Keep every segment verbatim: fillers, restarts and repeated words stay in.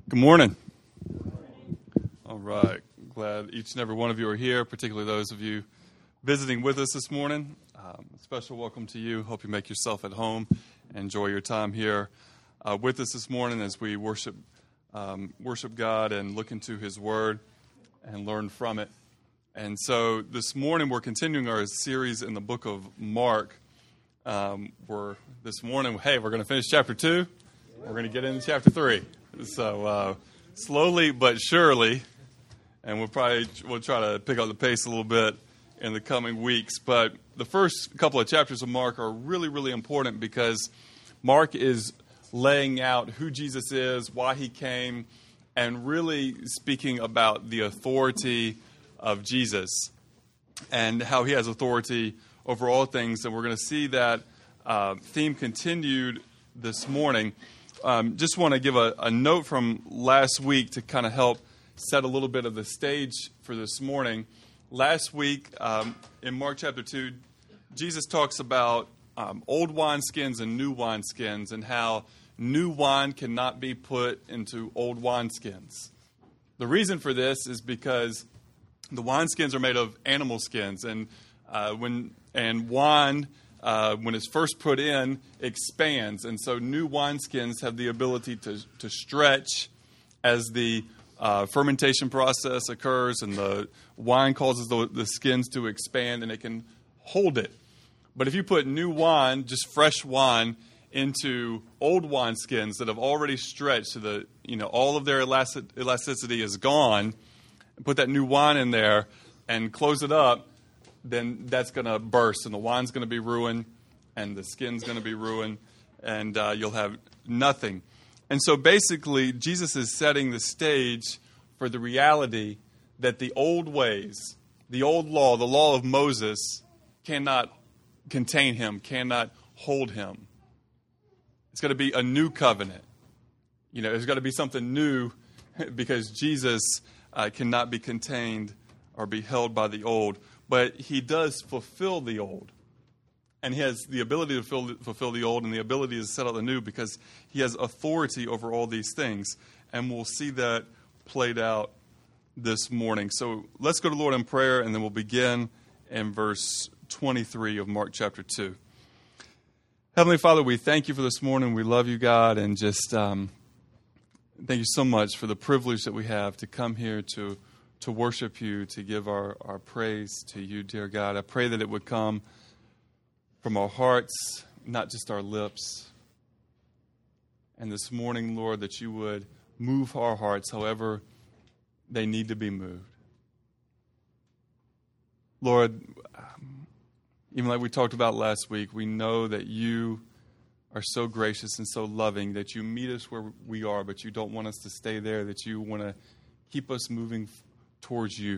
Good morning. All right. Glad each and every one of you are here, particularly those of you visiting with us this morning. Um, a special welcome to you. Hope you make yourself at home and enjoy your time here uh, with us this morning as we worship um, worship God and look into His Word and learn from it. And so this morning we're continuing our series in the book of Mark. Um, we're this morning, hey, we're going to finish chapter two. We're going to get into chapter three. So uh, slowly but surely, and we'll probably we'll try to pick up the pace a little bit in the coming weeks. But the first couple of chapters of Mark are really, really important because Mark is laying out who Jesus is, why He came, and really speaking about the authority of Jesus and how He has authority over all things. And we're going to see that uh, theme continued this morning. Um, just want to give a, a note from last week to kind of help set a little bit of the stage for this morning. Last week, um, in Mark chapter two, Jesus talks about um, old wineskins and new wineskins and how new wine cannot be put into old wineskins. The reason for this is because the wineskins are made of animal skins, and uh, when and wine. Uh, when it's first put in, expands. And so new wineskins have the ability to, to stretch as the uh, fermentation process occurs and the wine causes the, the skins to expand and it can hold it. But if you put new wine, just fresh wine, into old wineskins that have already stretched so that, you know, all of their elastic, elasticity is gone, and put that new wine in there and close it up, then that's going to burst, and the wine's going to be ruined, and the skin's going to be ruined, and uh, you'll have nothing. And so basically, Jesus is setting the stage for the reality that the old ways, the old law, the law of Moses, cannot contain Him, cannot hold Him. It's going to be a new covenant. You know, there's got to be something new because Jesus uh, cannot be contained or be held by the old. But He does fulfill the old. And He has the ability to fulfill, fulfill the old and the ability to set out the new because He has authority over all these things. And we'll see that played out this morning. So let's go to the Lord in prayer, and then we'll begin in verse twenty-three of Mark chapter two. Heavenly Father, we thank You for this morning. We love You, God, and just um, thank You so much for the privilege that we have to come here to to worship You, to give our, our praise to You, dear God. I pray that it would come from our hearts, not just our lips. And this morning, Lord, that You would move our hearts however they need to be moved. Lord, even like we talked about last week, we know that You are so gracious and so loving that You meet us where we are, but You don't want us to stay there, that You want to keep us moving forward towards You.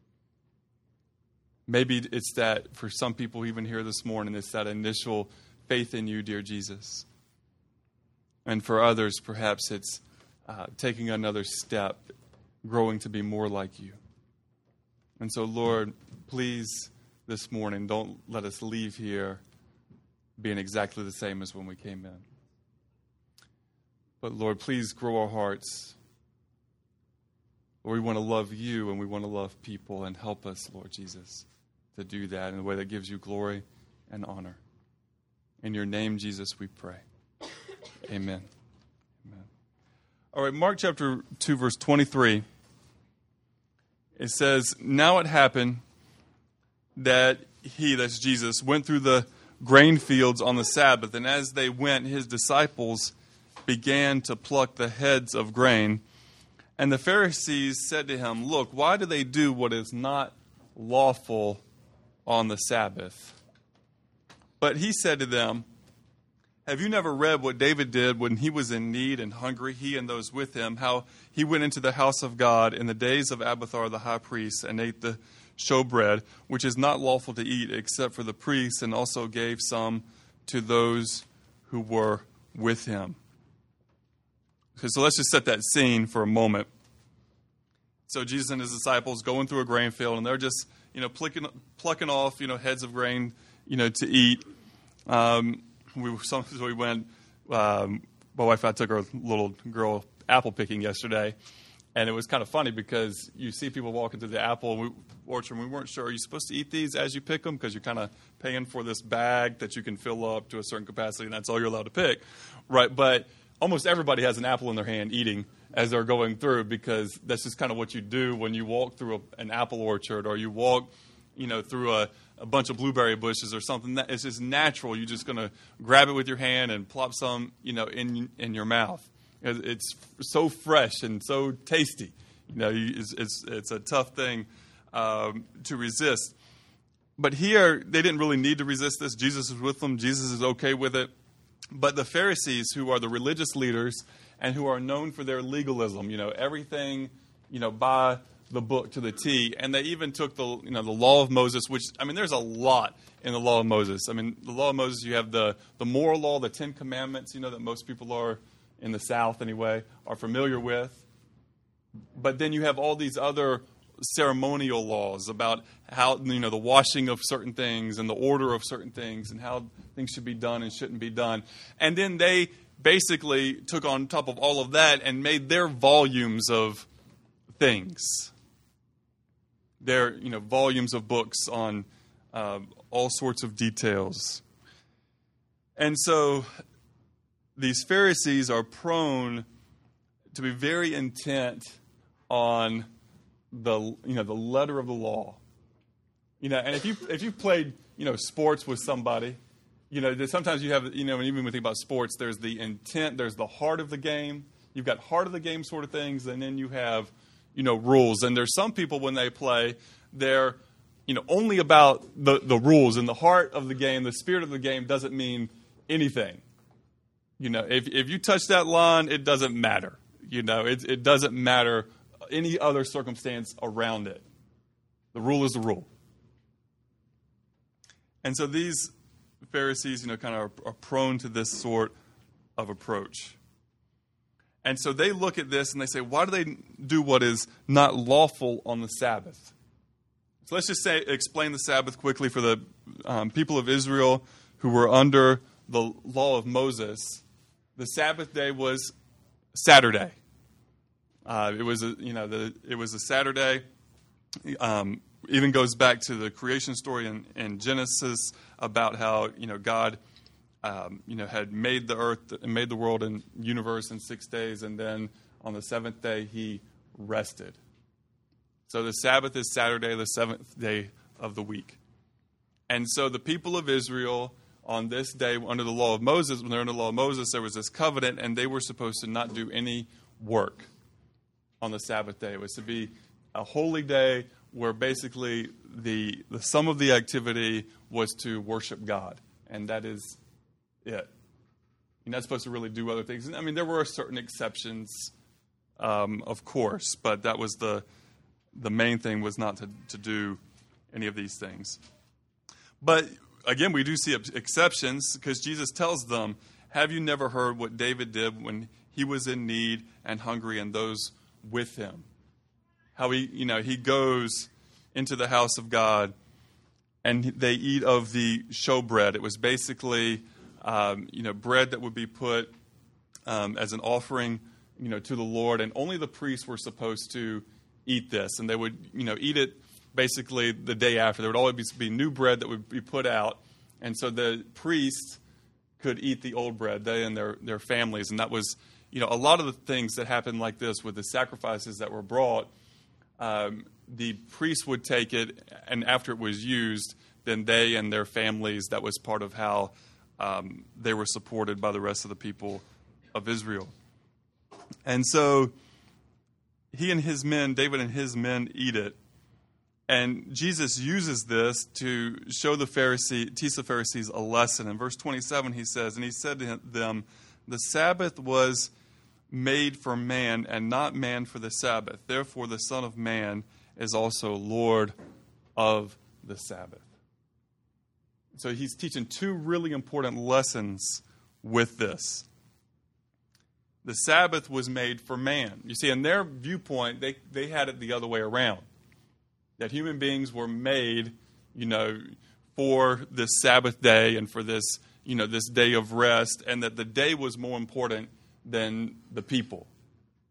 Maybe it's that for some people even here this morning, it's that initial faith in You, dear Jesus. And for others, perhaps it's uh, taking another step, growing to be more like You. And so, Lord, please this morning, don't let us leave here being exactly the same as when we came in. But Lord, please grow our hearts. We want to love You and we want to love people, and help us, Lord Jesus, to do that in a way that gives You glory and honor. In Your name, Jesus, we pray. Amen. Amen. All right, Mark chapter two, verse twenty-three. It says, "Now it happened that He," that's Jesus, "went through the grain fields on the Sabbath, and as they went, His disciples began to pluck the heads of grain. And the Pharisees said to Him, 'Look, why do they do what is not lawful on the Sabbath?' But He said to them, 'Have you never read what David did when he was in need and hungry, he and those with him, how he went into the house of God in the days of Abiathar the high priest and ate the showbread, which is not lawful to eat except for the priests, and also gave some to those who were with him?'" Okay, so let's just set that scene for a moment. So Jesus and His disciples going through a grain field, and they're just, you know, plucking, plucking off, you know, heads of grain, you know, to eat. Um, we so we went. Um, my wife and I took our little girl apple picking yesterday, and it was kind of funny because you see people walking through the apple orchard, and we weren't sure, are you supposed to eat these as you pick them? Because you're kind of paying for this bag that you can fill up to a certain capacity, and that's all you're allowed to pick, right? But almost everybody has an apple in their hand eating as they're going through, because that's just kind of what you do when you walk through a, an apple orchard, or you walk, you know, through a, a bunch of blueberry bushes or something. That it's just natural. You're just going to grab it with your hand and plop some, you know, in in your mouth. It's so fresh and so tasty. You know, it's it's, it's a tough thing um, to resist. But here, they didn't really need to resist this. Jesus is with them. Jesus is okay with it. But the Pharisees, who are the religious leaders and who are known for their legalism, you know, everything, you know, by the book to the T, and they even took the, you know, the law of Moses, which, I mean, there's a lot in the law of Moses. I mean, the law of Moses, you have the, the moral law, the Ten Commandments, you know, that most people are, in the South anyway, are familiar with. But then you have all these other ceremonial laws about how, you know, the washing of certain things and the order of certain things and how things should be done and shouldn't be done. And then they basically took on top of all of that and made their volumes of things. Their, you know, volumes of books on uh, all sorts of details. And so these Pharisees are prone to be very intent on the, you know, the letter of the law. You know, and if you if you played, you know, sports with somebody, you know, sometimes you have, you know, and even when we think about sports, there's the intent, there's the heart of the game. You've got heart of the game sort of things, and then you have, you know, rules. And there's some people when they play, they're, you know, only about the, the rules, and the heart of the game, the spirit of the game doesn't mean anything. You know, if if you touch that line, it doesn't matter. You know, it it doesn't matter any other circumstance around it. The rule is the rule. And so these Pharisees, you know, kind of are, are prone to this sort of approach. And so they look at this and they say, why do they do what is not lawful on the Sabbath? So let's just say, explain the Sabbath quickly for the um, people of Israel who were under the law of Moses. The Sabbath day was Saturday. Uh, it was a, you know, the, it was a Saturday. Um, even goes back to the creation story in, in Genesis about how, you know, God, um, you know, had made the earth and made the world and universe in six days, and then on the seventh day he rested. So the Sabbath is Saturday, the seventh day of the week. And so the people of Israel on this day under the law of Moses, when they're under the law of Moses, there was this covenant, and they were supposed to not do any work on the Sabbath day. It was to be a holy day where basically the the sum of the activity was to worship God, and that is it. You're not supposed to really do other things. And I mean, there were certain exceptions, um, of course, but that was the the main thing, was not to, to do any of these things. But again, we do see exceptions, because Jesus tells them, have you never heard what David did when he was in need and hungry, and those with him? How he, you know, he goes into the house of God, and they eat of the showbread. It was basically, um, you know, bread that would be put um, as an offering, you know, to the Lord, and only the priests were supposed to eat this, and they would, you know, eat it basically the day after. There would always be new bread that would be put out, and so the priests could eat the old bread, they and their their families, and that was, you know, a lot of the things that happened like this with the sacrifices that were brought. Um, the priests would take it, and after it was used, then they and their families, that was part of how um, they were supported by the rest of the people of Israel. And so he and his men, David and his men, eat it. And Jesus uses this to show the Pharisee, teach the Pharisees a lesson. In verse twenty-seven, he says, and he said to them, the Sabbath was made for man, and not man for the Sabbath. Therefore, the Son of Man is also Lord of the Sabbath. So he's teaching two really important lessons with this. The Sabbath was made for man. You see, in their viewpoint, they, they had it the other way around. That human beings were made, you know, for this Sabbath day and for this, you know, this day of rest, and that the day was more important than the people.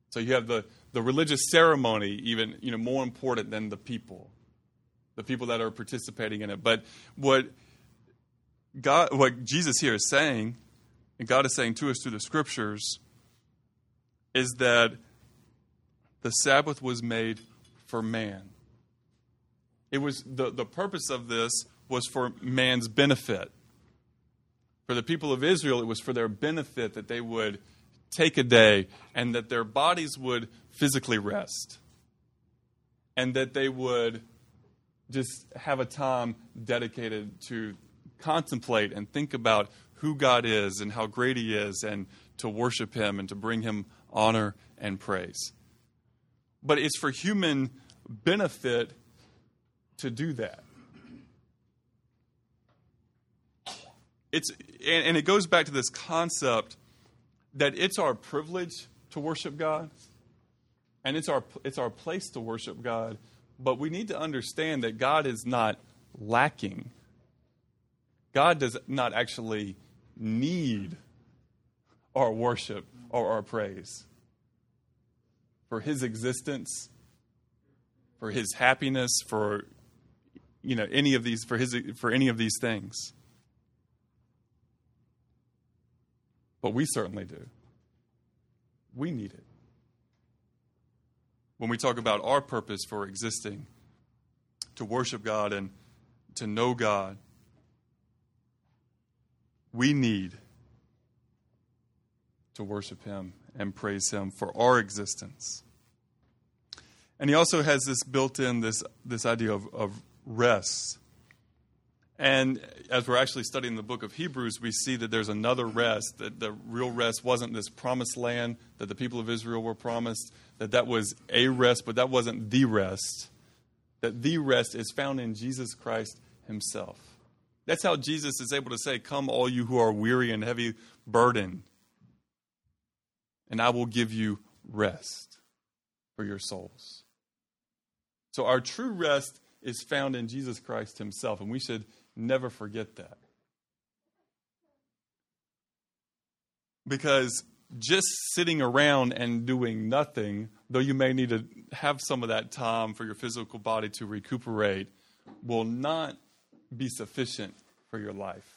So you have the, the religious ceremony, even, you know, more important than the people, the people that are participating in it. But what God, what Jesus here is saying, and God is saying to us through the Scriptures, is that the Sabbath was made for man. It was the, the purpose of this was for man's benefit. For the people of Israel, it was for their benefit that they would take a day and that their bodies would physically rest. And that they would just have a time dedicated to contemplate and think about who God is and how great He is, and to worship Him and to bring Him honor and praise. But it's for human benefit to do that. It's and, and it goes back to this concept that it's our privilege to worship God, and it's our it's our place to worship God, but we need to understand that God is not lacking. God does not actually need our worship or our praise for His existence, for His happiness, for you know any of these for his for any of these things. But we certainly do. We need it. When we talk about our purpose for existing, to worship God and to know God, we need to worship Him and praise Him for our existence. And He also has this built in, this, this idea of, of rest. And as we're actually studying the book of Hebrews, we see that there's another rest, that the real rest wasn't this promised land that the people of Israel were promised, that that was a rest, but that wasn't the rest. That the rest is found in Jesus Christ Himself. That's how Jesus is able to say, "Come, all you who are weary and heavy burdened, and I will give you rest for your souls." So our true rest is found in Jesus Christ Himself, and we should never forget that. Because just sitting around and doing nothing, though you may need to have some of that time for your physical body to recuperate, will not be sufficient for your life.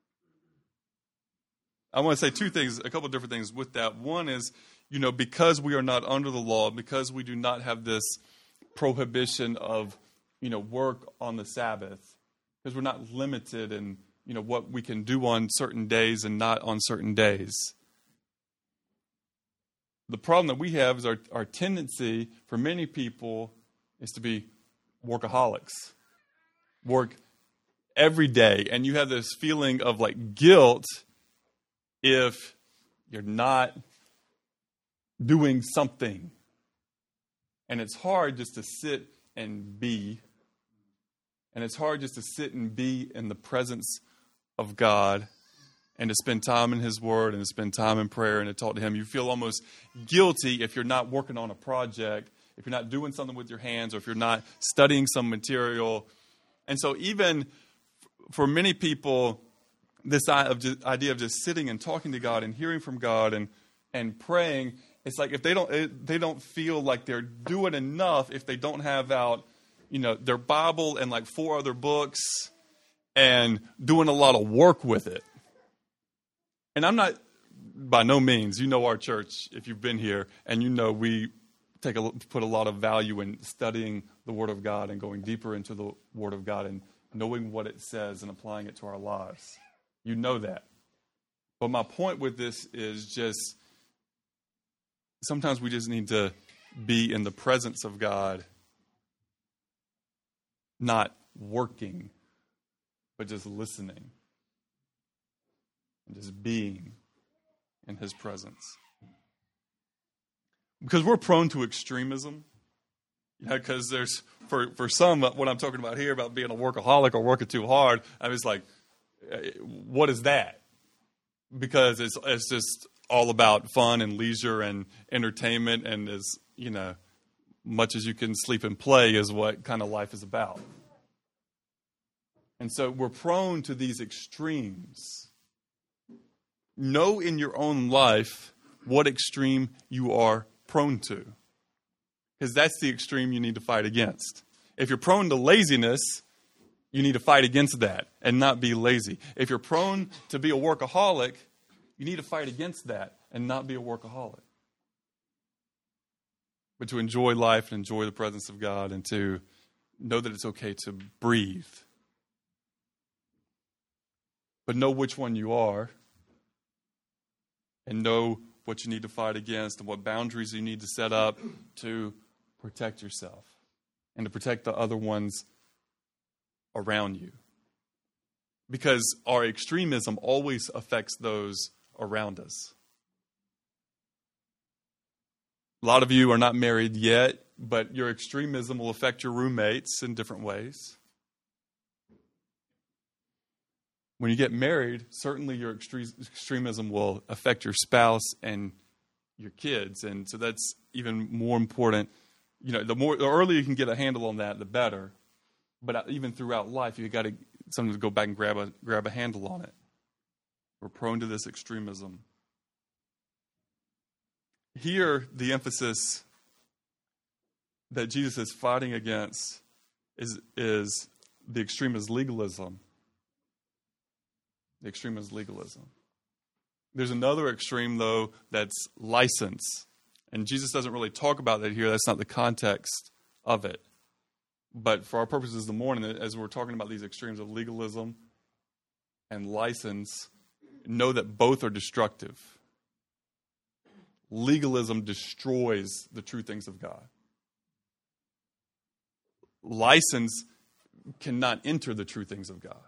I want to say two things, a couple of different things with that. One is, you know, because we are not under the law, because we do not have this prohibition of, you know, work on the Sabbath, because we're not limited in, you know, what we can do on certain days and not on certain days. The problem that we have is our, our tendency for many people is to be workaholics. Work every day. And you have this feeling of like guilt if you're not doing something. And it's hard just to sit and be. And it's hard just to sit and be in the presence of God and to spend time in His Word and to spend time in prayer and to talk to Him. You feel almost guilty if you're not working on a project, if you're not doing something with your hands, or if you're not studying some material. And so even for many people, this idea of just sitting and talking to God and hearing from God and, and praying, it's like if they don't they don't feel like they're doing enough if they don't have out, you know, their Bible and like four other books and doing a lot of work with it. And I'm not, by no means, you know our church, if you've been here, and you know we take a, put a lot of value in studying the Word of God and going deeper into the Word of God and knowing what it says and applying it to our lives. You know that. But my point with this is just, sometimes we just need to be in the presence of God, not working, but just listening and just being in His presence. Because we're prone to extremism. You know, because there's, for, for some, what I'm talking about here about being a workaholic or working too hard, I mean, it's like, what is that? Because it's it's just all about fun and leisure and entertainment, and as, you know, much as you can sleep and play is what kind of life is about. And so we're prone to these extremes. Know in your own life what extreme you are prone to. Because that's the extreme you need to fight against. If you're prone to laziness, you need to fight against that and not be lazy. If you're prone to be a workaholic, you need to fight against that and not be a workaholic. But to enjoy life and enjoy the presence of God and to know that it's okay to breathe. But know which one you are and know what you need to fight against and what boundaries you need to set up to protect yourself and to protect the other ones around you. Because our extremism always affects those around us. A lot of you are not married yet, but your extremism will affect your roommates in different ways. When you get married, certainly your extre- extremism will affect your spouse and your kids. And so that's even more important. You know, the more the earlier you can get a handle on that, the better. But even throughout life, you've got to sometimes go back and grab a grab a handle on it. We're prone to this extremism. Here, the emphasis that Jesus is fighting against is, is the extreme is legalism. The extreme is legalism. There's another extreme, though, that's license. And Jesus doesn't really talk about that here. That's not the context of it. But for our purposes this morning, as we're talking about these extremes of legalism and license, know that both are destructive. Legalism destroys the true things of God. License cannot enter the true things of God.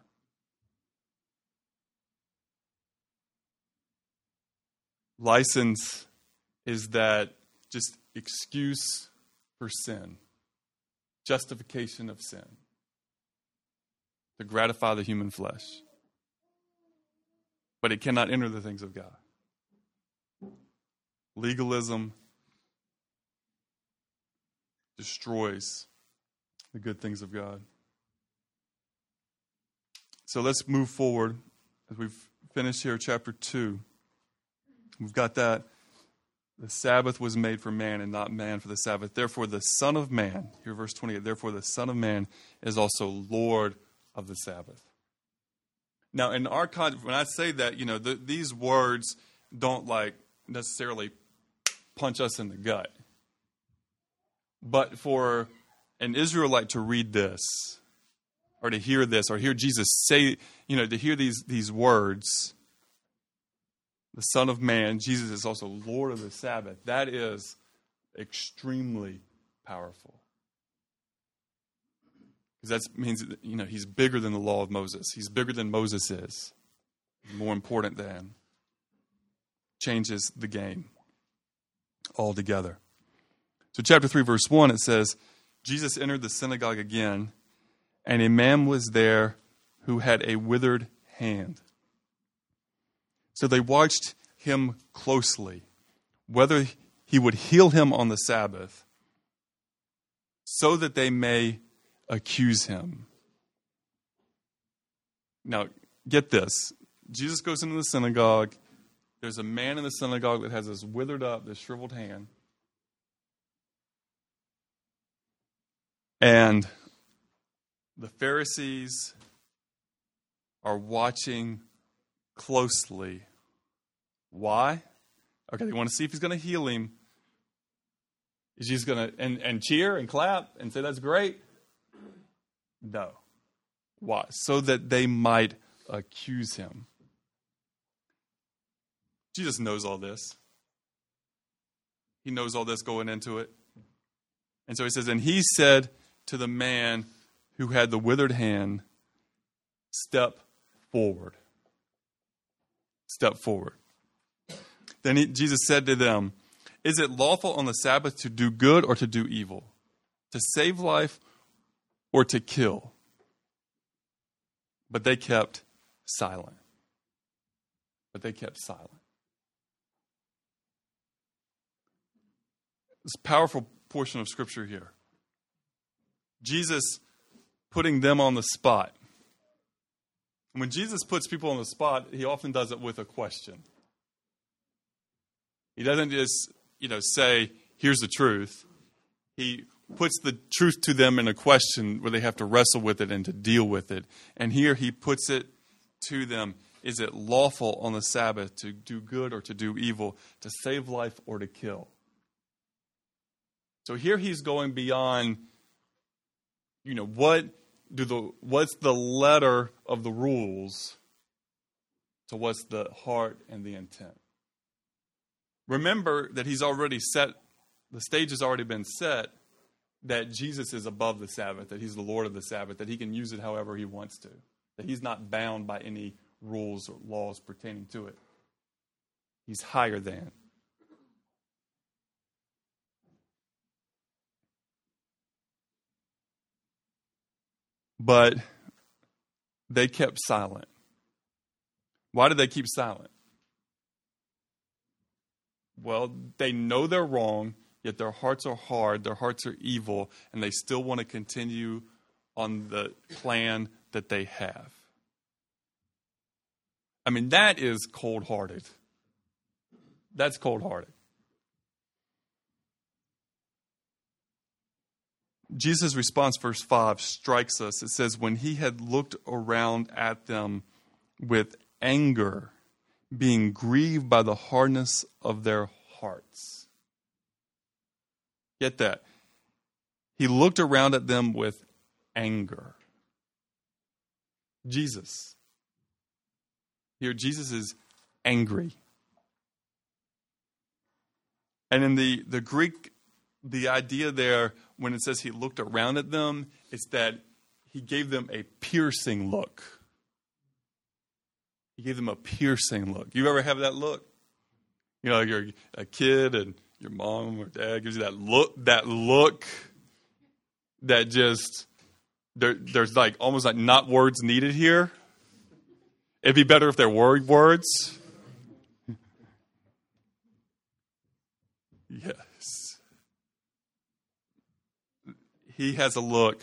License is that just excuse for sin, justification of sin, to gratify the human flesh. But it cannot enter the things of God. Legalism destroys the good things of God. So let's move forward as we've finished here, chapter two. We've got that. The Sabbath was made for man and not man for the Sabbath. Therefore, the Son of Man, here verse twenty-eight, therefore the Son of Man is also Lord of the Sabbath. Now, in our context, when I say that, you know, the, these words don't like necessarily punch us in the gut. But for an Israelite to read this, or to hear this, or hear Jesus say, you know, to hear these, these words, the Son of Man, Jesus is also Lord of the Sabbath, that is extremely powerful. Because that means, you know, he's bigger than the law of Moses. He's bigger than Moses is. More important than. Changes the game altogether. So chapter three, verse one, it says, Jesus entered the synagogue again, and a man was there who had a withered hand. So they watched him closely, whether he would heal him on the Sabbath, so that they may accuse him. Now, get this. Jesus goes into the synagogue. There's a man in the synagogue that has this withered up, this shriveled hand. And the Pharisees are watching closely. Why? Okay, they want to see if he's going to heal him. Is Jesus going to and, and cheer and clap and say that's great? No. Why? So that they might accuse him. Jesus knows all this. He knows all this going into it. And so he says, and he said to the man who had the withered hand, step forward. Step forward. Then he, Jesus said to them, is it lawful on the Sabbath to do good or to do evil? To save life or to kill? But they kept silent. But they kept silent. This powerful portion of Scripture here. Jesus putting them on the spot. When Jesus puts people on the spot, he often does it with a question. He doesn't just, you know, say, here's the truth. He puts the truth to them in a question where they have to wrestle with it and to deal with it. And here he puts it to them. Is it lawful on the Sabbath to do good or to do evil, to save life or to kill? So here he's going beyond, you know, what do the what's the letter of the rules to what's the heart and the intent. Remember that he's already set, the stage has already been set, that Jesus is above the Sabbath, that he's the Lord of the Sabbath, that he can use it however he wants to, that he's not bound by any rules or laws pertaining to it. He's higher than. But they kept silent. Why did they keep silent? Well, they know they're wrong, yet their hearts are hard, their hearts are evil, and they still want to continue on the plan that they have. I mean, that is cold-hearted. That's cold-hearted. Jesus' response, verse five, strikes us. It says, when he had looked around at them with anger, being grieved by the hardness of their hearts. Get that. He looked around at them with anger. Jesus. Here, Jesus is angry. And in the, the Greek, the idea there, when it says he looked around at them, it's that he gave them a piercing look. He gave them a piercing look. You ever have that look? You know, you're a kid and your mom or dad gives you that look, that look that just, there, there's like almost like not words needed here. It'd be better if there were words. Yes. He has a look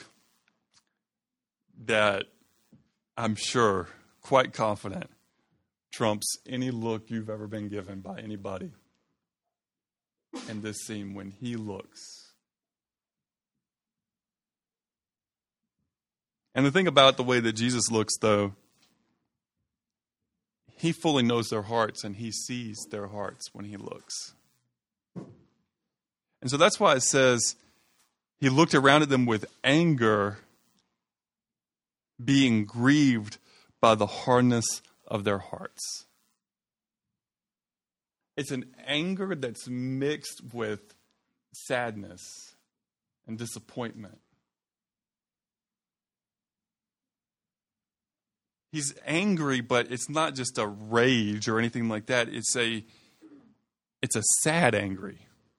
that I'm sure, quite confident, trumps any look you've ever been given by anybody in this scene when he looks. And the thing about the way that Jesus looks, though, he fully knows their hearts and he sees their hearts when he looks. And so that's why it says he looked around at them with anger, being grieved by the hardness of their hearts. It's an anger that's mixed with sadness and disappointment. He's angry, but it's not just a rage or anything like that. It's a, it's a sad angry.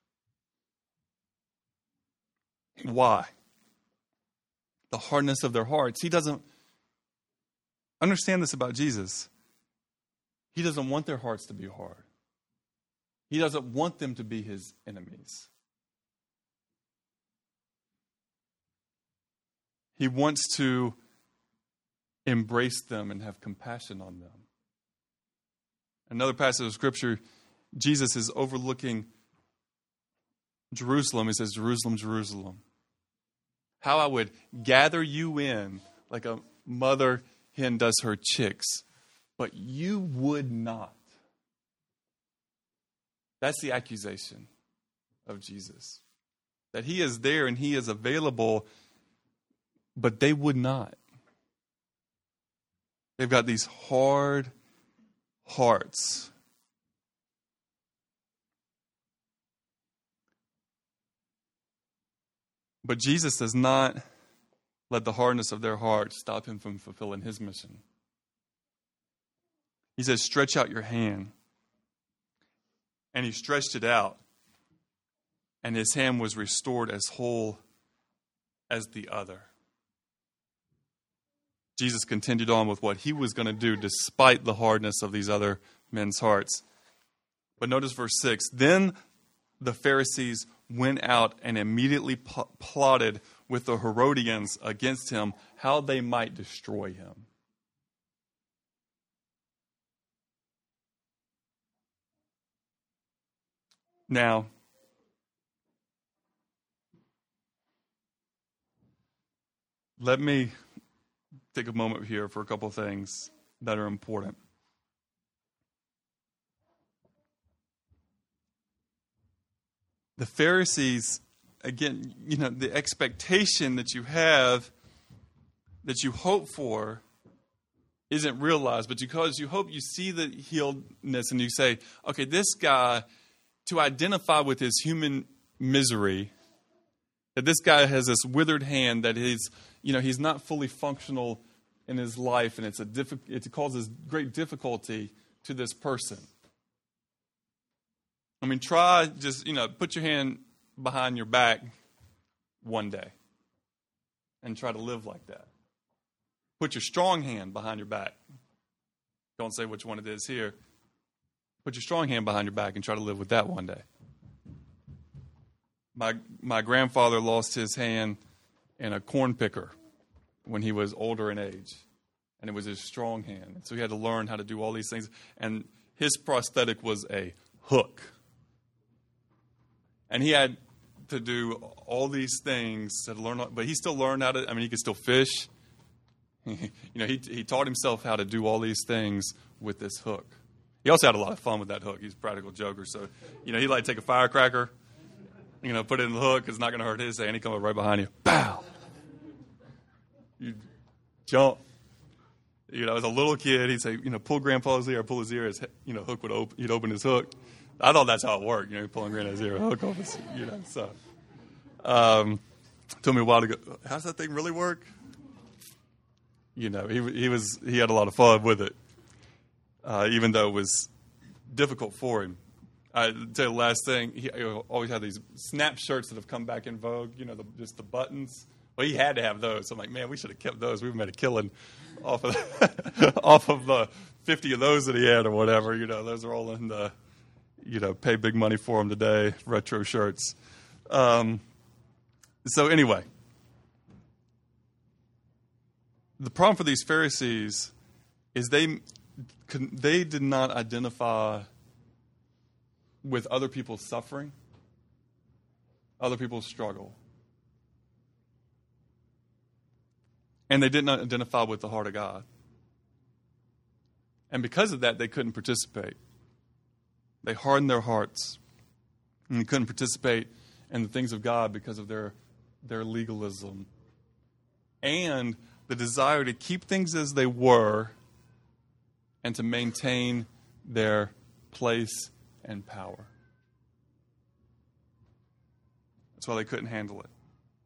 Why? The hardness of their hearts. He doesn't understand this about Jesus. He doesn't want their hearts to be hard. He doesn't want them to be his enemies. He wants to embrace them and have compassion on them. Another passage of Scripture, Jesus is overlooking Jerusalem. He says, Jerusalem, Jerusalem, how I would gather you in like a mother hen does her chicks, but you would not. That's the accusation of Jesus. That he is there and he is available, but they would not. They've got these hard hearts. But Jesus does not let the hardness of their hearts stop him from fulfilling his mission. He says, stretch out your hand. And he stretched it out. And his hand was restored as whole as the other. Jesus continued on with what he was going to do despite the hardness of these other men's hearts. But notice verse six. Then the Pharisees went out and immediately pl- plotted with the Herodians against him how they might destroy him. Now, let me take a moment here for a couple of things that are important. The Pharisees, again, you know, the expectation that you have, that you hope for, isn't realized. But because you hope, you see the healedness and you say, okay, this guy, to identify with his human misery, that this guy has this withered hand, that he's, you know, he's not fully functional in his life, and it's a diffi- it causes great difficulty to this person. I mean, try just, you know, put your hand behind your back one day and try to live like that. Put your strong hand behind your back. Don't say which one it is here. Put your strong hand behind your back and try to live with that one day. My my grandfather lost his hand in a corn picker when he was older in age, and it was his strong hand. So he had to learn how to do all these things, and his prosthetic was a hook. And he had to do all these things to learn, but he still learned how to, I mean, he could still fish. you know, he he taught himself how to do all these things with this hook. He also had a lot of fun with that hook. He's a practical joker. So, you know, he'd like take a firecracker, you know, put it in the hook. It's not going to hurt his hand. He come up right behind you. Pow! You jump. You know, as a little kid, he'd say, you know, pull Grandpa's ear, pull his ear. His, you know, hook would open. He'd open his hook. I thought that's how it worked. You know, pulling Grandpa's ear, hook off his, you know, so. Um, told me a while ago, how's that thing really work? You know, he he was he had a lot of fun with it, uh, even though it was difficult for him. I tell you the last thing, he always had these snap shirts that have come back in vogue. You know, the, just the buttons. Well, he had to have those. So I'm like, man, we should have kept those. We would have made a killing off of off of the fifty of those that he had or whatever. You know, those are all in the, you know, pay big money for them today. Retro shirts. Um, so anyway. The problem for these Pharisees is they they did not identify with other people's suffering, other people's struggle. And they did not identify with the heart of God. And because of that, they couldn't participate. They hardened their hearts and they couldn't participate in the things of God because of their, their legalism. And the desire to keep things as they were and to maintain their place and power. That's why they couldn't handle it.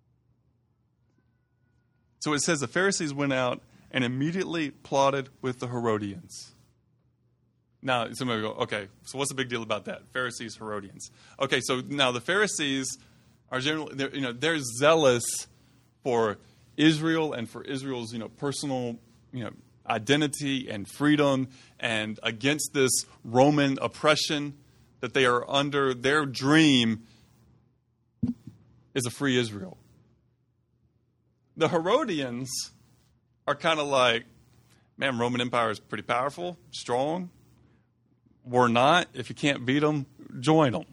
So it says the Pharisees went out and immediately plotted with the Herodians. Now, somebody will go, okay, so what's the big deal about that? Pharisees, Herodians. Okay, so now the Pharisees are generally, they're, you know, they're zealous for Israel and for Israel's, you know, personal, you know, identity and freedom, and against this Roman oppression that they are under. Their dream is a free Israel. The Herodians are kind of like, man, Roman Empire is pretty powerful, strong. We're not. If you can't beat them, join them.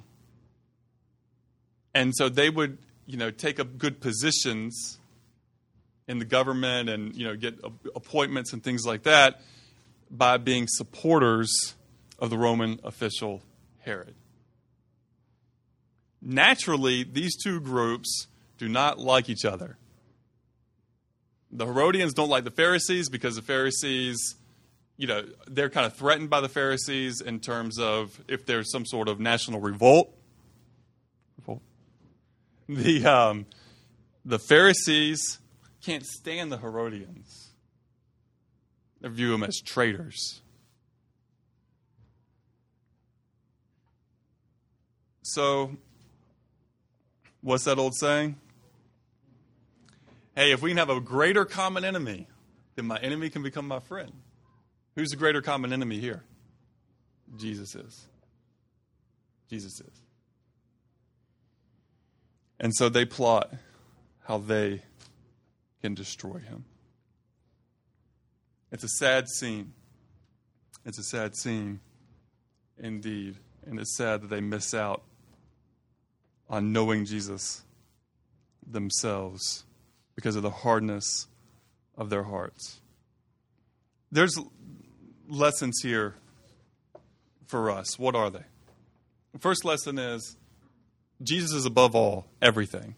And so they would, you know, take up good positions in the government and, you know, get appointments and things like that by being supporters of the Roman official Herod. Naturally, these two groups do not like each other. The Herodians don't like the Pharisees because the Pharisees, you know, they're kind of threatened by the Pharisees in terms of if there's some sort of national revolt. revolt. The um, the Pharisees can't stand the Herodians. They view them as traitors. So, what's that old saying? Hey, if we can have a greater common enemy, then my enemy can become my friend. Who's the greater common enemy here? Jesus is. Jesus is. And so they plot how they can destroy him. It's a sad scene. It's a sad scene indeed. And it's sad that they miss out on knowing Jesus themselves because of the hardness of their hearts. There's lessons here for us. What are they? The first lesson is Jesus is above all, everything.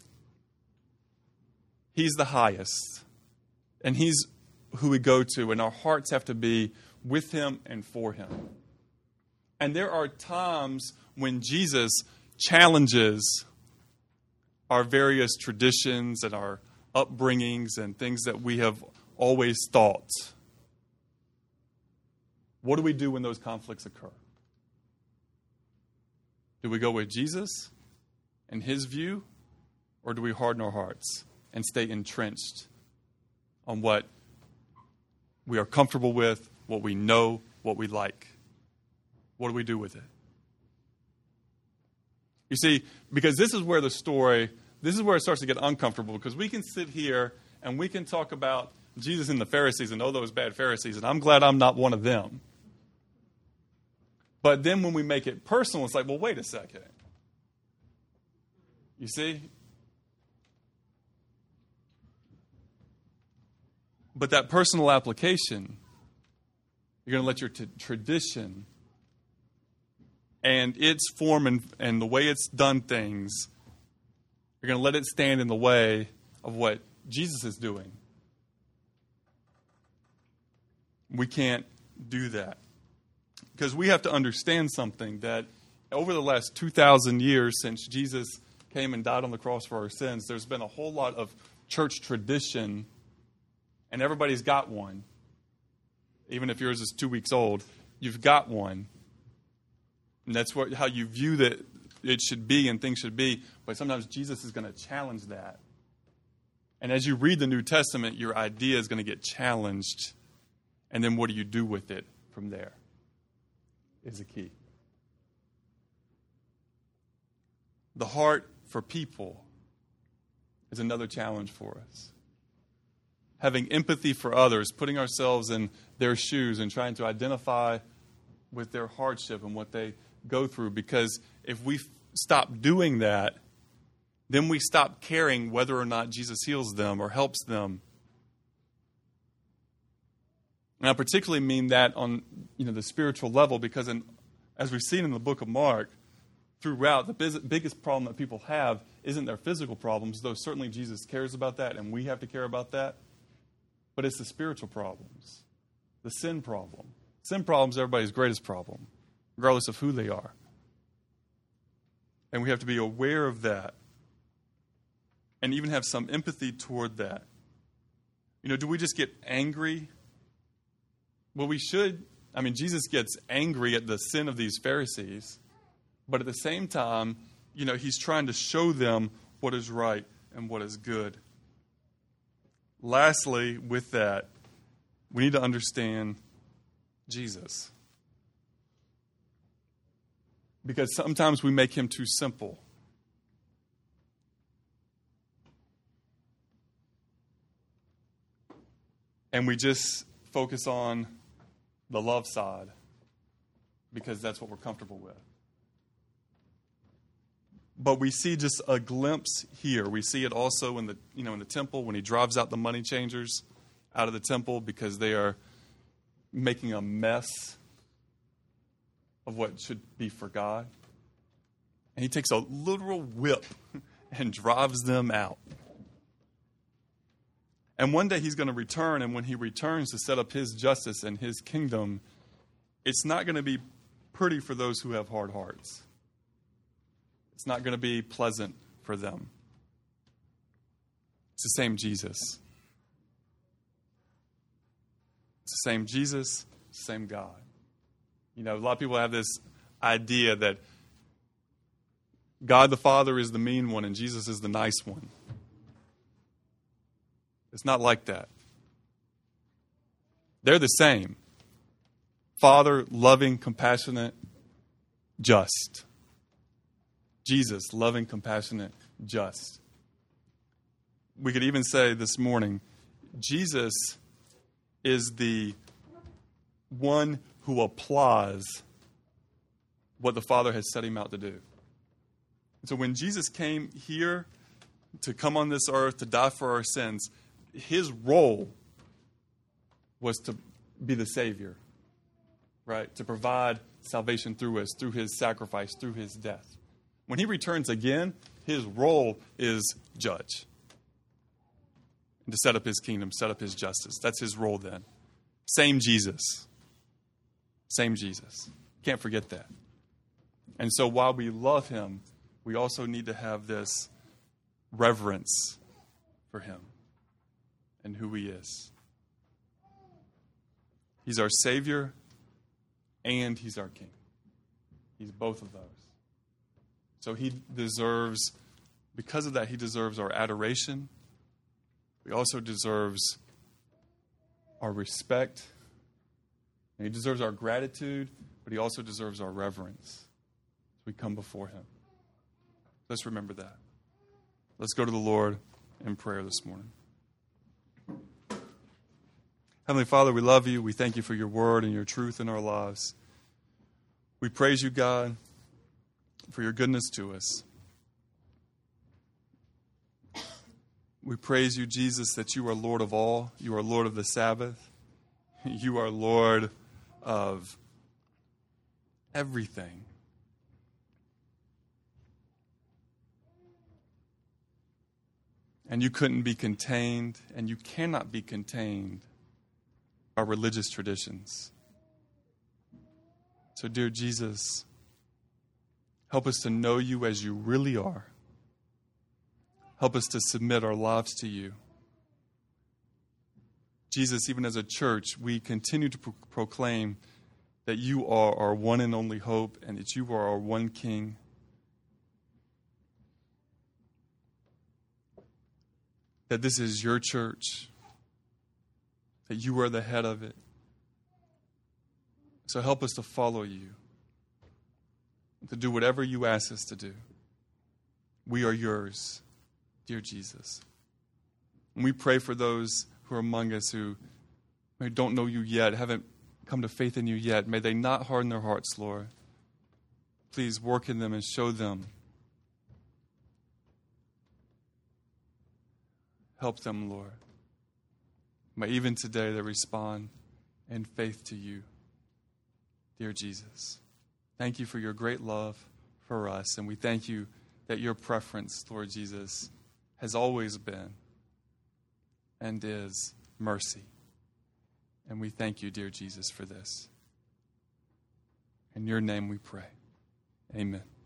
He's the highest. And he's who we go to, and our hearts have to be with him and for him. And there are times when Jesus challenges our various traditions and our upbringings and things that we have always thought. What do we do when those conflicts occur? Do we go with Jesus and his view, or do we harden our hearts and stay entrenched on what we are comfortable with, what we know, what we like? What do we do with it? You see, because this is where the story, this is where it starts to get uncomfortable, because we can sit here and we can talk about Jesus and the Pharisees and, oh, those bad Pharisees, and I'm glad I'm not one of them. But then when we make it personal, it's like, well, wait a second. You see? But that personal application, you're going to let your t- tradition and its form and, and the way it's done things, you're going to let it stand in the way of what Jesus is doing. We can't do that. Because we have to understand something, that over the last two thousand years since Jesus came and died on the cross for our sins, there's been a whole lot of church tradition, and everybody's got one. Even if yours is two weeks old, you've got one. And that's what how you view that it should be and things should be. But sometimes Jesus is going to challenge that. And as you read the New Testament, your idea is going to get challenged. And then what do you do with it from there is the key. The heart for people is another challenge for us. Having empathy for others, putting ourselves in their shoes and trying to identify with their hardship and what they go through. Because if we f- stop doing that, then we stop caring whether or not Jesus heals them or helps them. And I particularly mean that on, you know, the spiritual level, because in, as we've seen in the book of Mark, throughout, the biz- biggest problem that people have isn't their physical problems, though certainly Jesus cares about that and we have to care about that. But it's the spiritual problems, the sin problem. Sin problem is everybody's greatest problem, regardless of who they are. And we have to be aware of that and even have some empathy toward that. You know, do we just get angry? Well, we should. I mean, Jesus gets angry at the sin of these Pharisees, but at the same time, you know, he's trying to show them what is right and what is good. Lastly, with that, we need to understand Jesus. Because sometimes we make him too simple. And we just focus on the love side because that's what we're comfortable with. But we see just a glimpse here. We see it also in the, you know, in the temple when he drives out the money changers out of the temple because they are making a mess of what should be for God. And he takes a literal whip and drives them out. And one day he's going to return, and when he returns to set up his justice and his kingdom, it's not going to be pretty for those who have hard hearts. It's not going to be pleasant for them. It's the same Jesus. It's the same Jesus, same God. You know, a lot of people have this idea that God the Father is the mean one and Jesus is the nice one. It's not like that. They're the same. Father, loving, compassionate, just. Jesus, loving, compassionate, just. We could even say this morning, Jesus is the one who applies what the Father has set him out to do. So when Jesus came here to come on this earth to die for our sins, his role was to be the Savior, right? To provide salvation through us, through his sacrifice, through his death. When he returns again, his role is judge. And to set up his kingdom, set up his justice. That's his role then. Same Jesus. Same Jesus. Can't forget that. And so while we love him, we also need to have this reverence for him and who he is. He's our Savior and he's our King. He's both of those. So he deserves, because of that, he deserves our adoration. He also deserves our respect. And he deserves our gratitude, but he also deserves our reverence as we come before him. Let's remember that. Let's go to the Lord in prayer this morning. Heavenly Father, we love you. We thank you for your word and your truth in our lives. We praise you, God, for your goodness to us. We praise you, Jesus, that you are Lord of all. You are Lord of the Sabbath. You are Lord of everything. And you couldn't be contained, and you cannot be contained by religious traditions. So, dear Jesus, help us to know you as you really are. Help us to submit our lives to you. Jesus, even as a church, we continue to pro- proclaim that you are our one and only hope and that you are our one King. That this is your church, that you are the head of it. So help us to follow you, to do whatever you ask us to do. We are yours, dear Jesus. And we pray for those who are among us who maybe don't know you yet, haven't come to faith in you yet. May they not harden their hearts, Lord. Please work in them and show them. Help them, Lord. May even today they respond in faith to you, dear Jesus. Thank you for your great love for us, and we thank you that your preference, Lord Jesus, has always been and is mercy. And we thank you, dear Jesus, for this. In your name we pray. Amen.